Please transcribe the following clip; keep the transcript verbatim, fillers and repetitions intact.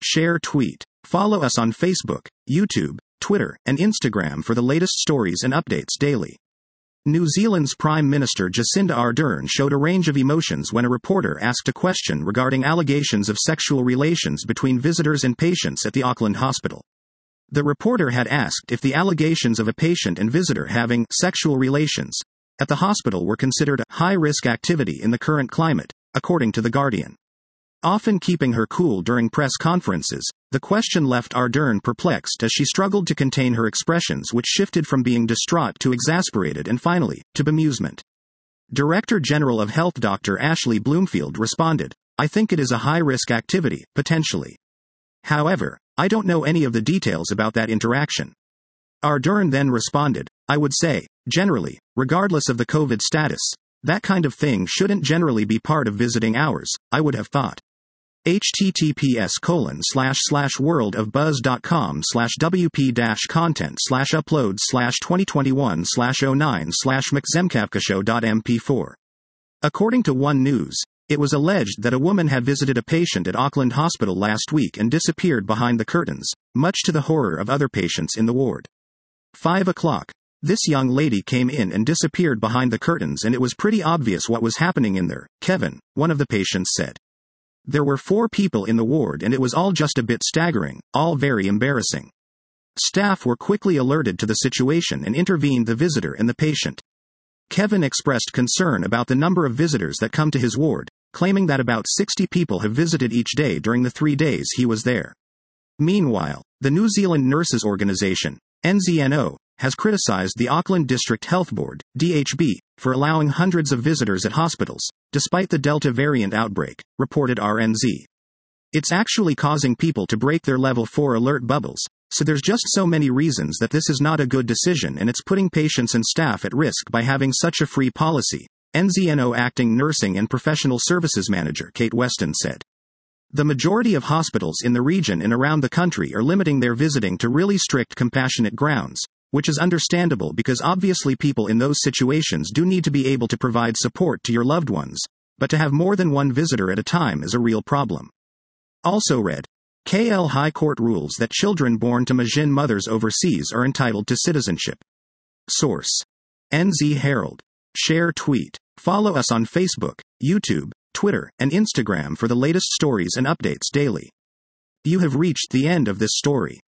share, tweet. Follow us on Facebook, YouTube, Twitter, and Instagram for the latest stories and updates daily. New Zealand's Prime Minister Jacinda Ardern showed a range of emotions when a reporter asked a question regarding allegations of sexual relations between visitors and patients at the Auckland hospital. The reporter had asked if the allegations of a patient and visitor having sexual relations at the hospital were considered a high-risk activity in the current climate, according to The Guardian. Often keeping her cool during press conferences, the question left Ardern perplexed as she struggled to contain her expressions, which shifted from being distraught to exasperated and finally, to bemusement. Director General of Health Doctor Ashley Bloomfield responded, "I think it is a high-risk activity, potentially. However, I don't know any of the details about that interaction." Ardern then responded, "I would say, generally, regardless of the COVID status, that kind of thing shouldn't generally be part of visiting hours, I would have thought. https colon slash slash worldofbuzz.com slash wp dash content slash upload slash 2021 slash 09 slash mczemkavkashow.mp4. According to One News, it was alleged that a woman had visited a patient at Auckland Hospital last week and disappeared behind the curtains, much to the horror of other patients in the ward. Five o'clock. This young lady came in and disappeared behind the curtains, and it was pretty obvious what was happening in there, Kevin, one of the patients said. There were four people in the ward and it was all just a bit staggering, all very embarrassing. Staff were quickly alerted to the situation and intervened the visitor and the patient. Kevin expressed concern about the number of visitors that come to his ward, claiming that about sixty people have visited each day during the three days he was there. Meanwhile, the New Zealand Nurses Organisation, N Z N O, has criticized the Auckland District Health Board, D H B, for allowing hundreds of visitors at hospitals, despite the Delta variant outbreak, reported R N Z. It's actually causing people to break their level four alert bubbles, so there's just so many reasons that this is not a good decision and it's putting patients and staff at risk by having such a free policy, N Z N O Acting Nursing and Professional Services Manager Kate Weston said. The majority of hospitals in the region and around the country are limiting their visiting to really strict compassionate grounds, which is understandable because obviously people in those situations do need to be able to provide support to your loved ones, but to have more than one visitor at a time is a real problem. Also read, K L High Court rules that children born to Majin mothers overseas are entitled to citizenship. Source: N Z Herald. Share, tweet. Follow us on Facebook, YouTube, Twitter, and Instagram for the latest stories and updates daily. You have reached the end of this story.